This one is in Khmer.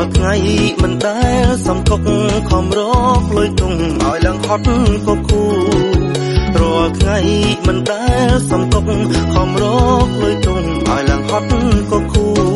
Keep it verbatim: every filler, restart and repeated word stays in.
ល់ថ្ងៃមិនដែលសំទុកខំរកលុយទុំឲ្យឡើងហត់ក៏គូរាល់ថ្ងៃមិនដែលសំទុកខំរកលុយទុំឲ្យឡើងហត់ក៏គូ